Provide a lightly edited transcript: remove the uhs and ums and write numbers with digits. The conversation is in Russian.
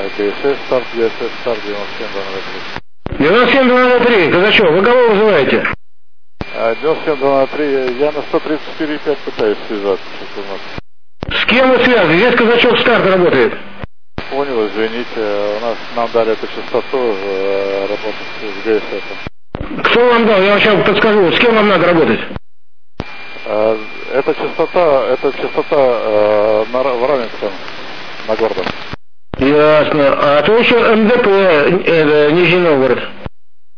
ГСС старт, ГСС старт, 97 97-203, Казачев, вы кого вызываете? 97-203, я на 134,5 пытаюсь связаться. С кем вы связаны? Здесь Казачев старт работает. Понял, извините, нам дали эту частоту работать с ГСС. Кто вам дал? Я вам сейчас подскажу, с кем вам надо работать? Это частота в Раменском, на Гордом. Ясно. А то еще МДП, Нижний Новгород.